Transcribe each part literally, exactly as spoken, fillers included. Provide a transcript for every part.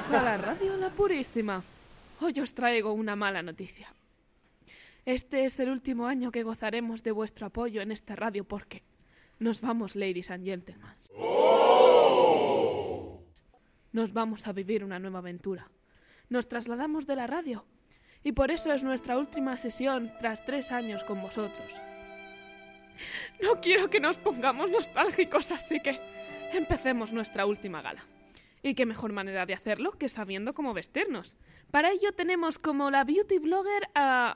a la radio La Purísima. Hoy os traigo una mala noticia. Este es el último año que gozaremos de vuestro apoyo en esta radio porque nos vamos, ladies and gentlemen. ¡Oh! Nos vamos a vivir una nueva aventura. Nos trasladamos de la radio y por eso es nuestra última sesión tras tres años con vosotros. No quiero que nos pongamos nostálgicos, así que empecemos nuestra última gala. Y qué mejor manera de hacerlo que sabiendo cómo vestirnos. Para ello tenemos como la beauty blogger a...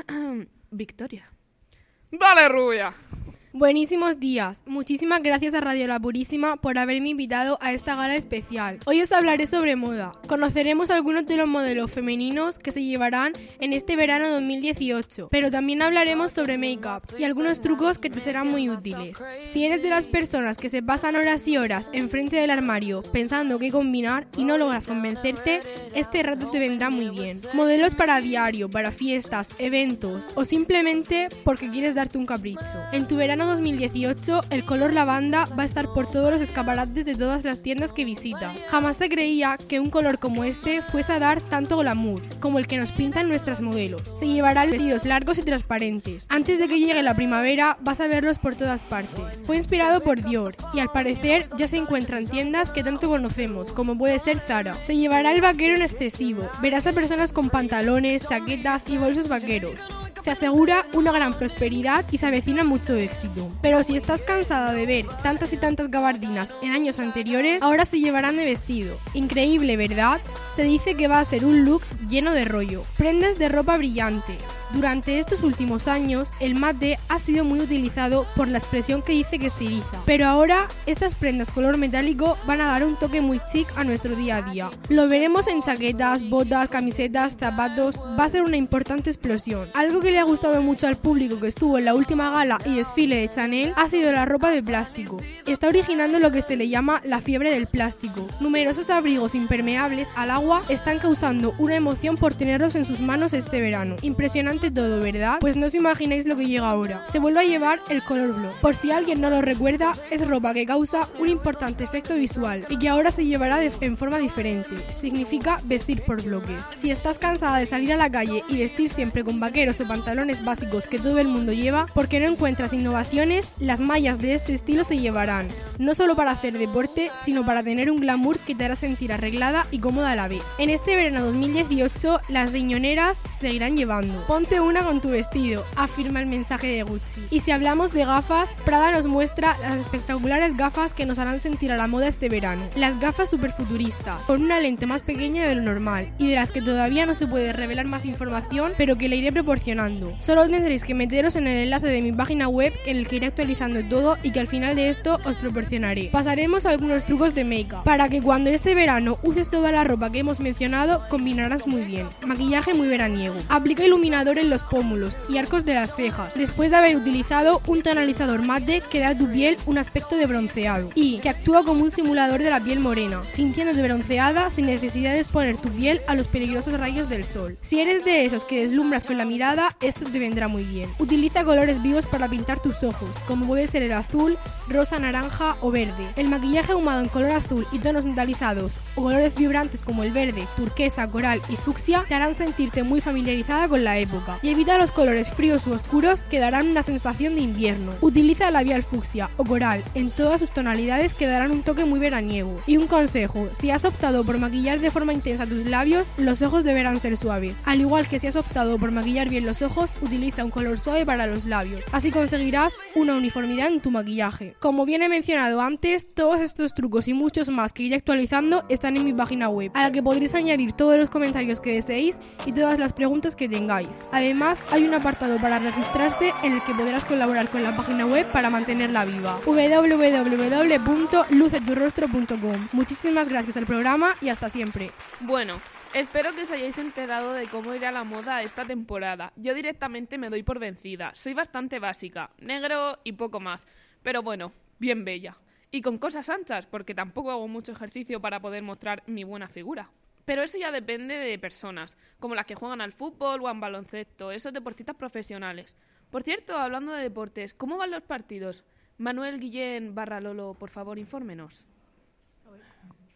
Victoria. ¡Dale, rubia! Buenísimos días. Muchísimas gracias a Radio La Purísima por haberme invitado a esta gala especial. Hoy os hablaré sobre moda. Conoceremos algunos de los modelos femeninos que se llevarán en este verano dos mil dieciocho, pero también hablaremos sobre make-up y algunos trucos que te serán muy útiles. Si eres de las personas que se pasan horas y horas enfrente del armario pensando qué combinar y no logras convencerte, este rato te vendrá muy bien. Modelos para diario, para fiestas, eventos o simplemente porque quieres darte un capricho. En tu verano dos mil dieciocho, el color lavanda va a estar por todos los escaparates de todas las tiendas que visitas. Jamás se creía que un color como este fuese a dar tanto glamour, como el que nos pintan nuestras modelos. Se llevará vestidos largos y transparentes. Antes de que llegue la primavera, vas a verlos por todas partes. Fue inspirado por Dior, y al parecer ya se encuentra en tiendas que tanto conocemos, como puede ser Zara. Se llevará el vaquero en excesivo. Verás a personas con pantalones, chaquetas y bolsos vaqueros. Se asegura una gran prosperidad y se avecina mucho éxito. Pero si estás cansada de ver tantas y tantas gabardinas en años anteriores, ahora se llevarán de vestido. Increíble, ¿verdad? Se dice que va a ser un look lleno de rollo. Prendas de ropa brillante. Durante estos últimos años, el mate ha sido muy utilizado por la expresión que dice que estiliza. Pero ahora, estas prendas color metálico van a dar un toque muy chic a nuestro día a día. Lo veremos en chaquetas, botas, camisetas, zapatos. Va a ser una importante explosión. Algo que le ha gustado mucho al público que estuvo en la última gala y desfile de Chanel ha sido la ropa de plástico. Está originando lo que se le llama la fiebre del plástico. Numerosos abrigos impermeables al agua están causando una emoción por tenerlos en sus manos este verano. Impresionante todo, ¿verdad? Pues no os imagináis lo que llega ahora. Se vuelve a llevar el color blue. Por si alguien no lo recuerda, es ropa que causa un importante efecto visual y que ahora se llevará de, en forma diferente. Significa vestir por bloques. Si estás cansada de salir a la calle y vestir siempre con vaqueros o pantalones básicos que todo el mundo lleva, porque no encuentras innovaciones, las mallas de este estilo se llevarán. No solo para hacer deporte, sino para tener un glamour que te hará sentir arreglada y cómoda a la vez. En este verano dos mil dieciocho, las riñoneras se seguirán llevando. Ponte una con tu vestido, afirma el mensaje de Gucci. Y si hablamos de gafas, Prada nos muestra las espectaculares gafas que nos harán sentir a la moda este verano. Las gafas superfuturistas, con una lente más pequeña de lo normal y de las que todavía no se puede revelar más información, pero que le iré proporcionando. Solo tendréis que meteros en el enlace de mi página web en el que iré actualizando todo y que al final de esto os proporcionaré. Pasaremos a algunos trucos de make-up para que cuando este verano uses toda la ropa que hemos mencionado, combinarás muy bien. Maquillaje muy veraniego. Aplica iluminador en los pómulos y arcos de las cejas, después de haber utilizado un tonalizador mate que da a tu piel un aspecto de bronceado y que actúa como un simulador de la piel morena, sintiéndote bronceada sin necesidad de exponer tu piel a los peligrosos rayos del sol. Si eres de esos que deslumbras con la mirada, esto te vendrá muy bien. Utiliza colores vivos para pintar tus ojos, como puede ser el azul, rosa, naranja o verde. El maquillaje ahumado en color azul y tonos metalizados o colores vibrantes como el verde, turquesa, coral y fucsia te harán sentirte muy familiarizada con la época. Y evita los colores fríos u oscuros que darán una sensación de invierno. Utiliza el labial fucsia o coral en todas sus tonalidades que darán un toque muy veraniego. Y un consejo, si has optado por maquillar de forma intensa tus labios, los ojos deberán ser suaves. Al igual que si has optado por maquillar bien los ojos, utiliza un color suave para los labios. Así conseguirás una uniformidad en tu maquillaje. Como bien he mencionado antes, todos estos trucos y muchos más que iré actualizando están en mi página web, a la que podréis añadir todos los comentarios que deseéis y todas las preguntas que tengáis. Además, hay un apartado para registrarse en el que podrás colaborar con la página web para mantenerla viva. doble u doble u doble u punto luce tu rostro punto com. Muchísimas gracias al programa y hasta siempre. Bueno, espero que os hayáis enterado de cómo irá la moda esta temporada. Yo directamente me doy por vencida. Soy bastante básica, negro y poco más. Pero bueno, bien bella. Y con cosas anchas, porque tampoco hago mucho ejercicio para poder mostrar mi buena figura. Pero eso ya depende de personas, como las que juegan al fútbol o al baloncesto, esos deportistas profesionales. Por cierto, hablando de deportes, ¿cómo van los partidos? Manuel Guillén barra Lolo, por favor, infórmenos.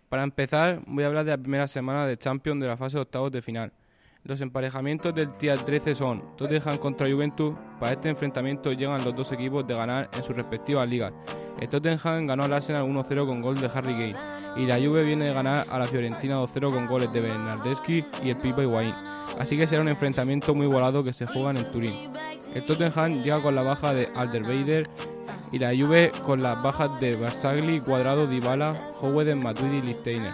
Para empezar, voy a hablar de la primera semana de Champions de la fase de octavos de final. Los emparejamientos del día trece son Tottenham contra Juventus. Para este enfrentamiento llegan los dos equipos de ganar en sus respectivas ligas. El Tottenham ganó al Arsenal uno cero con gol de Harry Kane y la Juve viene de ganar a la Fiorentina dos cero con goles de Bernardeschi y el Pipa Higuaín. Así que será un enfrentamiento muy igualado que se juega en Turín. El Tottenham llega con la baja de Alderweireld y la Juve con las bajas de Barzagli, Cuadrado, Dybala, Howden, Matuidi y Lichtsteiner.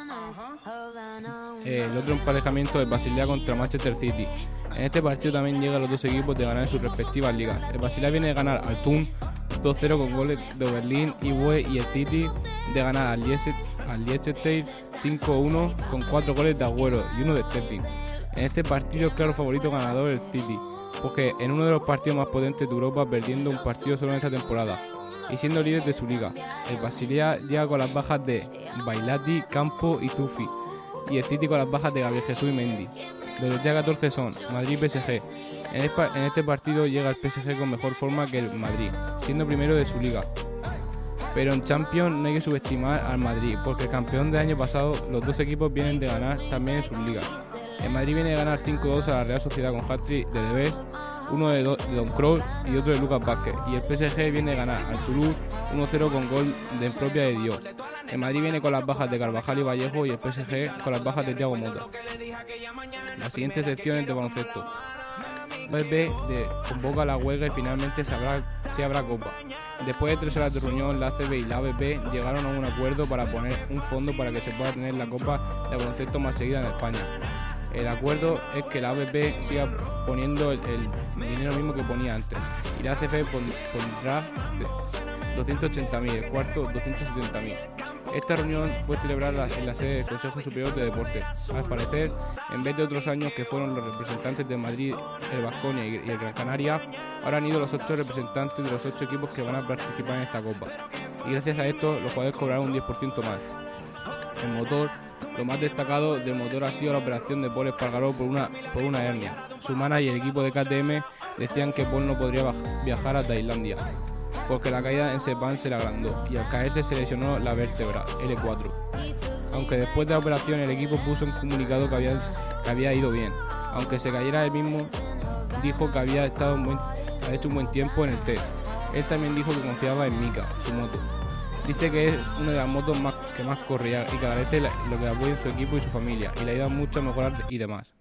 El otro emparejamiento es Basilea contra Manchester City. En este partido también llegan los dos equipos de ganar en sus respectivas ligas. El Basilea viene de ganar al Thun dos cero con goles de Oberlin y Bue, y el City de ganar al Liechtenstein cinco uno con cuatro goles de Agüero y uno de Sterling. En este partido el claro favorito ganador el City, porque en uno de los partidos más potentes de Europa, perdiendo un partido solo en esta temporada y siendo líder de su liga. El Basilea llega con las bajas de Bailati, Campo y Zufi, y el City con las bajas de Gabriel Jesús y Mendy. Los del día catorce son Madrid P S G. En este partido llega el P S G con mejor forma que el Madrid, siendo primero de su liga. Pero en Champions no hay que subestimar al Madrid, porque el campeón del año pasado, los dos equipos vienen de ganar también en sus ligas. El Madrid viene de ganar cinco dos a la Real Sociedad con hat-trick de Debes, uno de, Do- de Don Kroos y otro de Lucas Vázquez. Y el P S G viene de ganar al Toulouse uno cero con gol de propia de Dios. El Madrid viene con las bajas de Carvajal y Vallejo y el P S G con las bajas de Thiago Motta. Las siguientes secciones de baloncesto. La A V P de, convoca la huelga y finalmente se habrá, se habrá copa. Después de tres horas de reunión, la A C B y la A V P llegaron a un acuerdo para poner un fondo para que se pueda tener la copa de baloncesto más seguida en España. El acuerdo es que la A V P siga poniendo el, el dinero mismo que ponía antes y la A C F pondrá doscientos ochenta mil, el cuarto doscientos setenta mil. Esta reunión fue celebrada en la sede del Consejo Superior de Deportes. Al parecer, en vez de otros años que fueron los representantes de Madrid, el Baskonia y el Gran Canaria, ahora han ido los ocho representantes de los ocho equipos que van a participar en esta copa. Y gracias a esto, los jugadores cobrarán un diez por ciento más. El motor, lo más destacado del motor ha sido la operación de Paul Espargaró por una, por una hernia. Su manager y el equipo de K T M decían que Paul no podría viajar a Tailandia, porque la caída en Sepang se le agrandó y al caerse se lesionó la vértebra L cuatro. Aunque después de la operación el equipo puso un comunicado que había, que había ido bien. Aunque se cayera él mismo, dijo que había estado muy, había hecho un buen tiempo en el test. Él también dijo que confiaba en Mika, su moto. Dice que es una de las motos más, que más corría y que agradece la, lo que apoya en su equipo y su familia y le ayuda mucho a mejorar y demás.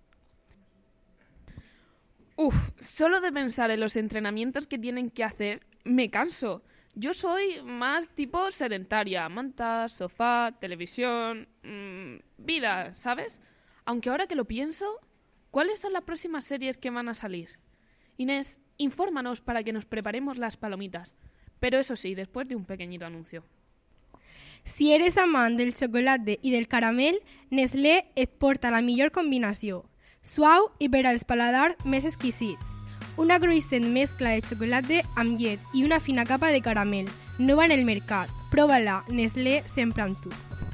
Uf, solo de pensar en los entrenamientos que tienen que hacer, me canso. Yo soy más tipo sedentaria, manta, sofá, televisión, mmm, vida, ¿sabes? Aunque ahora que lo pienso, ¿cuáles son las próximas series que van a salir? Inés, infórmanos para que nos preparemos las palomitas. Pero eso sí, después de un pequeñito anuncio. Si eres amant del xocolate i del caramel, Nestlé et porta la millor combinació. Suau i per als paladars més exquisits. Una cruixent mescla de xocolate amb llet i una fina capa de caramel. Nova en el mercat. Prova-la, Nestlé sempre amb tu.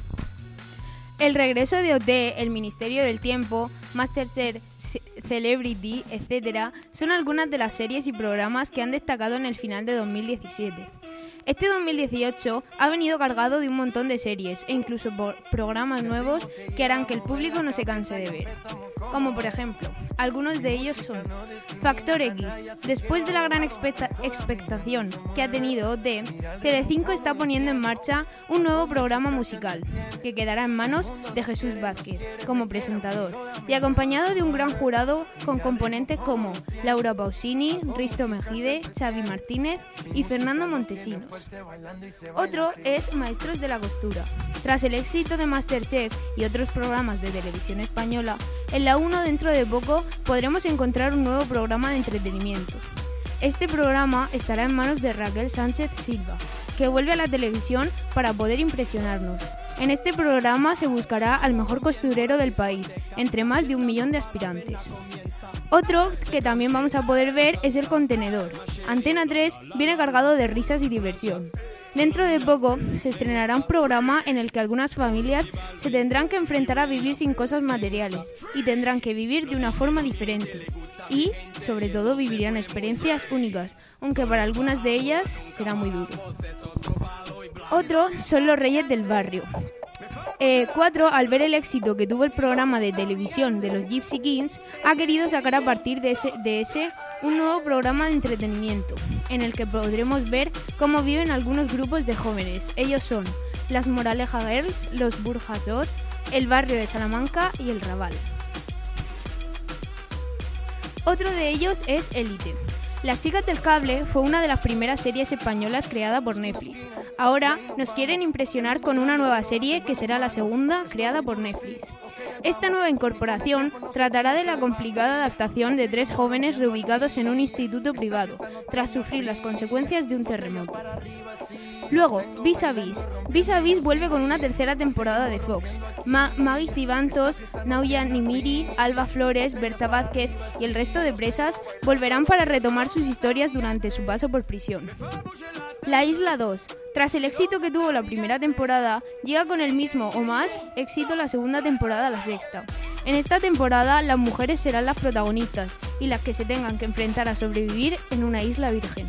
El regreso de O T, el Ministerio del Tiempo, MasterChef, Celebrity, etcétera, son algunas de las series y programas que han destacado en el final de dos mil diecisiete. Este dos mil dieciocho ha venido cargado de un montón de series e incluso por programas nuevos que harán que el público no se canse de ver. Como por ejemplo, algunos de ellos son Factor X. Después de la gran expecta- expectación que ha tenido O T, Telecinco está poniendo en marcha un nuevo programa musical que quedará en manos de Jesús Vázquez como presentador y acompañado de un gran jurado con componentes como Laura Pausini, Risto Mejide, Xavi Martínez y Fernando Montesinos. Otro es Maestros de la Costura. Tras el éxito de MasterChef y otros programas de televisión española, en la uno dentro de poco podremos encontrar un nuevo programa de entretenimiento. Este programa estará en manos de Raquel Sánchez Silva, que vuelve a la televisión para poder impresionarnos. En este programa se buscará al mejor costurero del país, entre más de un millón de aspirantes. Otro que también vamos a poder ver es El Contenedor. Antena tres viene cargado de risas y diversión. Dentro de poco se estrenará un programa en el que algunas familias se tendrán que enfrentar a vivir sin cosas materiales y tendrán que vivir de una forma diferente. Y, sobre todo, vivirán experiencias únicas, aunque para algunas de ellas será muy duro. Otro son Los Reyes del Barrio. Eh, cuatro, al ver el éxito que tuvo el programa de televisión de los Gypsy Kings, ha querido sacar a partir de ese, de ese un nuevo programa de entretenimiento, en el que podremos ver cómo viven algunos grupos de jóvenes. Ellos son las Moraleja Girls, los Burjasot, el barrio de Salamanca y el Raval. Otro de ellos es Élite. Las chicas del cable fue una de las primeras series españolas creada por Netflix. Ahora nos quieren impresionar con una nueva serie que será la segunda creada por Netflix. Esta nueva incorporación tratará de la complicada adaptación de tres jóvenes reubicados en un instituto privado, tras sufrir las consecuencias de un terremoto. Luego, Vis a Vis. Vis a Vis vuelve con una tercera temporada de Fox. Ma- Maggie Cibantos, Nauya Nimiri, Alba Flores, Berta Vázquez y el resto de presas volverán para retomar sus historias durante su paso por prisión. La Isla dos. Tras el éxito que tuvo la primera temporada, llega con el mismo o más éxito la segunda temporada, la sexta. En esta temporada, las mujeres serán las protagonistas y las que se tengan que enfrentar a sobrevivir en una isla virgen.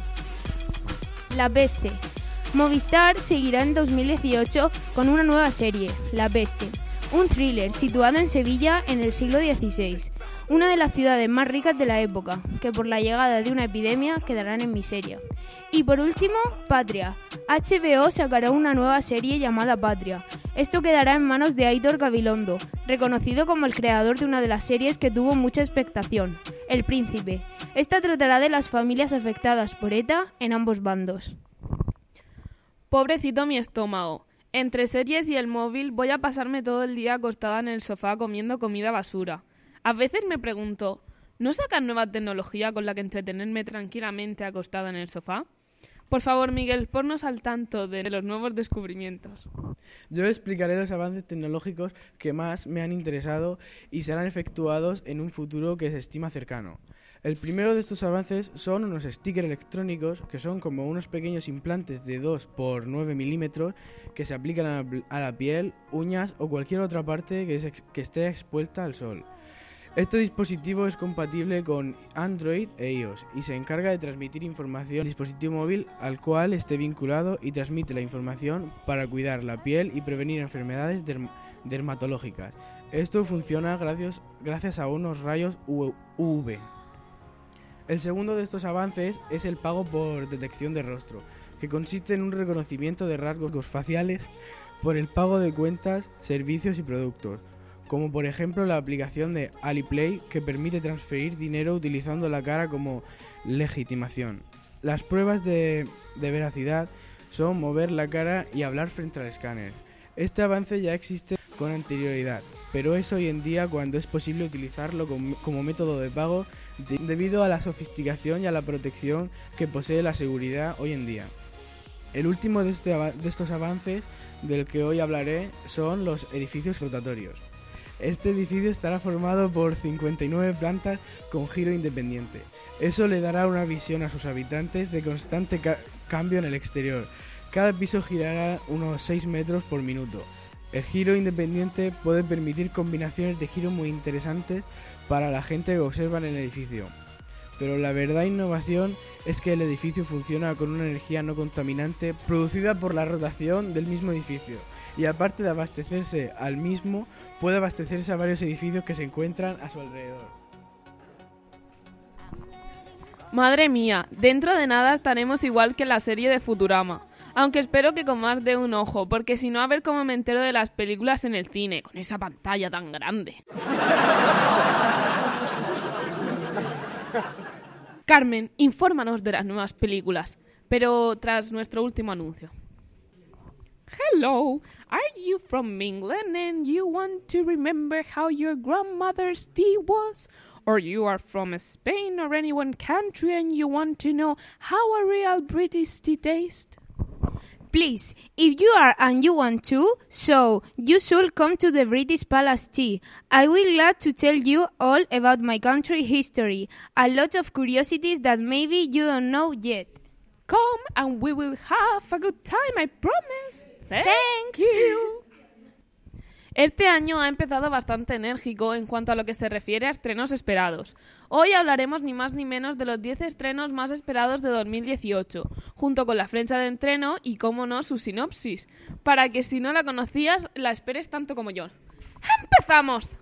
La Peste. Movistar seguirá en dos mil dieciocho con una nueva serie, La Peste, un thriller situado en Sevilla en el siglo dieciséis, una de las ciudades más ricas de la época, que por la llegada de una epidemia quedarán en miseria. Y por último, Patria. H B O sacará una nueva serie llamada Patria. Esto quedará en manos de Aitor Gabilondo, reconocido como el creador de una de las series que tuvo mucha expectación, El Príncipe. Esta tratará de las familias afectadas por ETA en ambos bandos. Pobrecito mi estómago. Entre series y el móvil voy a pasarme todo el día acostada en el sofá comiendo comida basura. A veces me pregunto, ¿no sacan nueva tecnología con la que entretenerme tranquilamente acostada en el sofá? Por favor, Miguel, ponnos al tanto de los nuevos descubrimientos. Yo explicaré los avances tecnológicos que más me han interesado y serán efectuados en un futuro que se estima cercano. El primero de estos avances son unos stickers electrónicos que son como unos pequeños implantes de dos por nueve milímetros que se aplican a la, a la piel, uñas o cualquier otra parte que, es, que esté expuesta al sol. Este dispositivo es compatible con Android e iOS y se encarga de transmitir información al dispositivo móvil al cual esté vinculado y transmite la información para cuidar la piel y prevenir enfermedades derm- dermatológicas. Esto funciona gracias, gracias a unos rayos U V. El segundo de estos avances es el pago por detección de rostro, que consiste en un reconocimiento de rasgos faciales por el pago de cuentas, servicios y productos, como por ejemplo la aplicación de Alipay, que permite transferir dinero utilizando la cara como legitimación. Las pruebas de, de veracidad son mover la cara y hablar frente al escáner. Este avance ya existe con anterioridad, pero es hoy en día cuando es posible utilizarlo como, como método de pago de, debido a la sofisticación y a la protección que posee la seguridad hoy en día. El último de, este, de estos avances del que hoy hablaré son los edificios rotatorios. Este edificio estará formado por cincuenta y nueve plantas con giro independiente. Eso le dará una visión a sus habitantes de constante ca- cambio en el exterior. Cada piso girará unos seis metros por minuto. El giro independiente puede permitir combinaciones de giro muy interesantes para la gente que observa en el edificio. Pero la verdadera innovación es que el edificio funciona con una energía no contaminante producida por la rotación del mismo edificio. Y aparte de abastecerse al mismo, puede abastecerse a varios edificios que se encuentran a su alrededor. Madre mía, dentro de nada estaremos igual que en la serie de Futurama. Aunque espero que con más de un ojo, porque si no a ver cómo me entero de las películas en el cine, con esa pantalla tan grande. Carmen, infórmanos de las nuevas películas, pero tras nuestro último anuncio. Hello, are you from England and you want to remember how your grandmother's tea was? Or you are from Spain or any one country and you want to know how a real British tea tastes? Please, if you are and you want to, so you should come to the British Palace Tea. I will glad to tell you all about my country history, a lot of curiosities that maybe you don't know yet. Come and we will have a good time, I promise. Thank Thanks. you. Este año ha empezado bastante enérgico en cuanto a lo que se refiere a estrenos esperados. Hoy hablaremos ni más ni menos de los diez estrenos más esperados de dos mil dieciocho, junto con la fecha de estreno y, cómo no, su sinopsis, para que si no la conocías, la esperes tanto como yo. ¡Empezamos!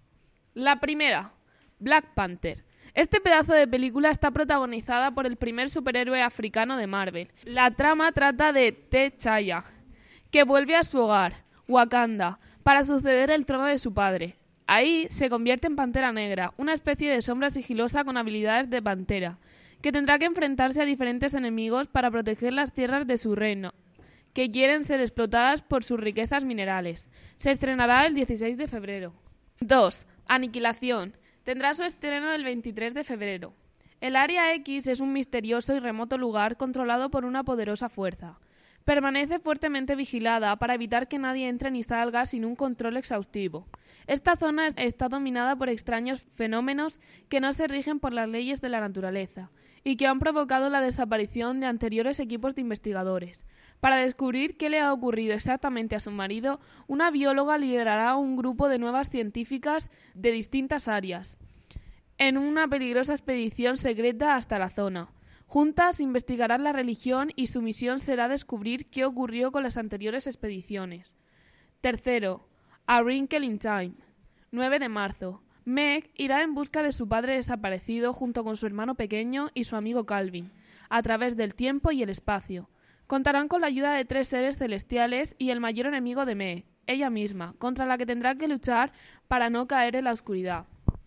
La primera, Black Panther. Este pedazo de película está protagonizada por el primer superhéroe africano de Marvel. La trama trata de T'Challa, que vuelve a su hogar, Wakanda, para suceder el trono de su padre. Ahí se convierte en Pantera Negra, una especie de sombra sigilosa con habilidades de pantera, que tendrá que enfrentarse a diferentes enemigos para proteger las tierras de su reino, que quieren ser explotadas por sus riquezas minerales. Se estrenará el dieciséis de febrero. dos. Aniquilación. Tendrá su estreno el veintitrés de febrero. El Área X es un misterioso y remoto lugar controlado por una poderosa fuerza. Permanece fuertemente vigilada para evitar que nadie entre ni salga sin un control exhaustivo. Esta zona está dominada por extraños fenómenos que no se rigen por las leyes de la naturaleza y que han provocado la desaparición de anteriores equipos de investigadores. Para descubrir qué le ha ocurrido exactamente a su marido, una bióloga liderará un grupo de nuevas científicas de distintas áreas en una peligrosa expedición secreta hasta la zona. Juntas investigarán la religión y su misión será descubrir qué ocurrió con las anteriores expediciones. Tercero, A Wrinkle in Time. nueve de marzo. Meg irá en busca de su padre desaparecido junto con su hermano pequeño y su amigo Calvin, a través del tiempo y el espacio. Contarán con la ayuda de tres seres celestiales y el mayor enemigo de Meg, ella misma, contra la que tendrá que luchar para no caer en la oscuridad.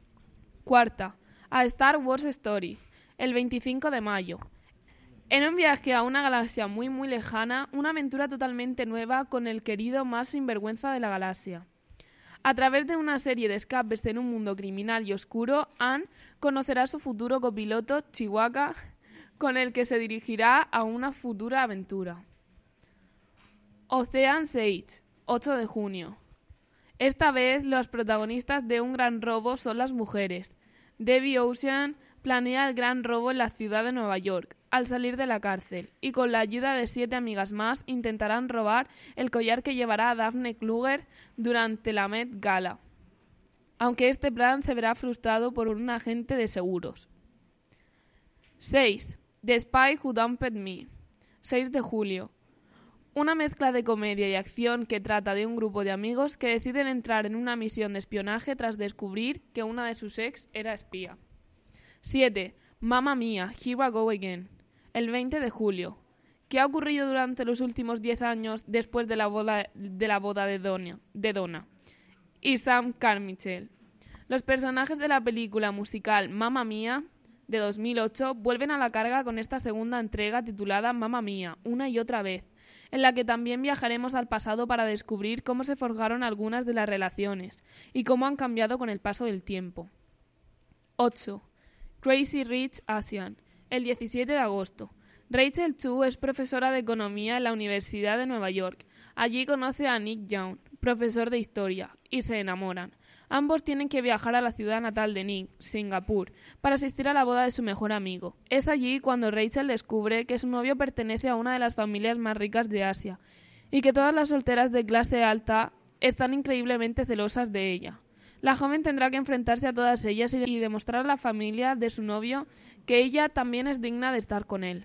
Cuarta, A Star Wars Story. El veinticinco de mayo. En un viaje a una galaxia muy muy lejana, una aventura totalmente nueva con el querido más sinvergüenza de la galaxia. A través de una serie de escapes en un mundo criminal y oscuro, Anne conocerá a su futuro copiloto, Chewbacca, con el que se dirigirá a una futura aventura. Ocean's Eight, ocho de junio. Esta vez los protagonistas de un gran robo son las mujeres. Debbie Ocean planea el gran robo en la ciudad de Nueva York al salir de la cárcel y con la ayuda de siete amigas más intentarán robar el collar que llevará a Daphne Kluger durante la Met Gala, aunque este plan se verá frustrado por un agente de seguros. seis. The Spy Who Dumped Me. seis de julio. Una mezcla de comedia y acción que trata de un grupo de amigos que deciden entrar en una misión de espionaje tras descubrir que una de sus ex era espía. siete. Mamma Mia, Here I Go Again. El veinte de julio. ¿Qué ha ocurrido durante los últimos diez años después de la boda de, la boda de, Donna, de Donna y Sam Carmichael? Los personajes de la película musical Mamma Mia de dos mil ocho vuelven a la carga con esta segunda entrega titulada Mamma Mia, una y otra vez, en la que también viajaremos al pasado para descubrir cómo se forjaron algunas de las relaciones y cómo han cambiado con el paso del tiempo. ocho. Crazy Rich Asian, el diecisiete de agosto. Rachel Chu es profesora de economía en la Universidad de Nueva York. Allí conoce a Nick Young, profesor de historia, y se enamoran. Ambos tienen que viajar a la ciudad natal de Nick, Singapur, para asistir a la boda de su mejor amigo. Es allí cuando Rachel descubre que su novio pertenece a una de las familias más ricas de Asia y que todas las solteras de clase alta están increíblemente celosas de ella. La joven tendrá que enfrentarse a todas ellas y demostrar a la familia de su novio que ella también es digna de estar con él.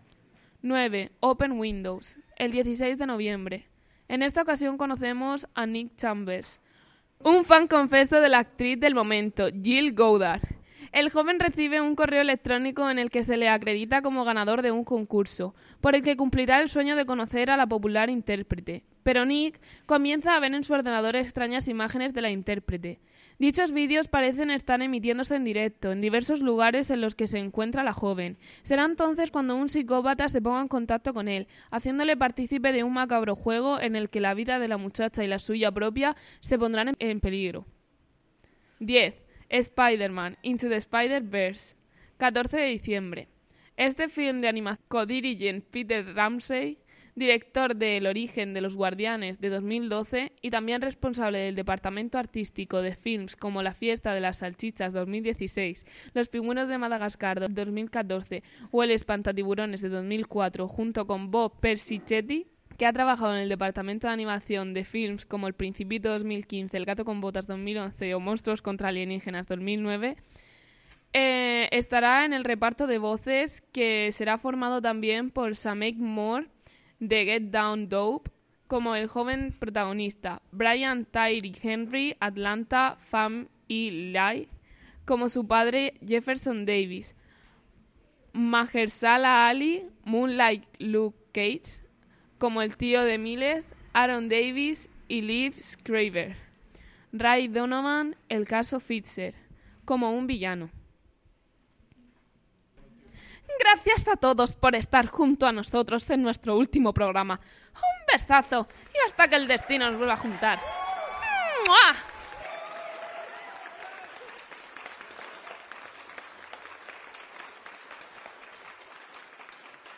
nueve. Open Windows, el dieciséis de noviembre. En esta ocasión conocemos a Nick Chambers, un fan confeso de la actriz del momento, Jill Goddard. El joven recibe un correo electrónico en el que se le acredita como ganador de un concurso, por el que cumplirá el sueño de conocer a la popular intérprete. Pero Nick comienza a ver en su ordenador extrañas imágenes de la intérprete. Dichos vídeos parecen estar emitiéndose en directo en diversos lugares en los que se encuentra la joven. Será entonces cuando un psicópata se ponga en contacto con él, haciéndole partícipe de un macabro juego en el que la vida de la muchacha y la suya propia se pondrán en, en peligro. diez. Spider-Man Into the Spider-Verse, catorce de diciembre. Este film de animación co-dirige Peter Ramsey, director de El origen de los guardianes de dos mil doce y también responsable del departamento artístico de films como La fiesta de las salchichas dos mil dieciséis, Los pingüinos de Madagascar dos mil catorce o El espantatiburones de dos mil cuatro, junto con Bob Persichetti, que ha trabajado en el departamento de animación de films como El Principito dos mil quince, El Gato con Botas dos mil once o Monstruos contra Alienígenas dos mil nueve, eh, estará en el reparto de voces, que será formado también por Samek Moore de Get Down Dope como el joven protagonista, Brian Tyree Henry, Atlanta, Fam y Lie como su padre Jefferson Davis, Mahershala Ali, Moonlight Luke Cage como el tío de Miles, Aaron Davis y Liv Schreiber, Ray Donovan, el caso Fitzer, como un villano. Gracias a todos por estar junto a nosotros en nuestro último programa. Un besazo y hasta que el destino nos vuelva a juntar. ¡Mua!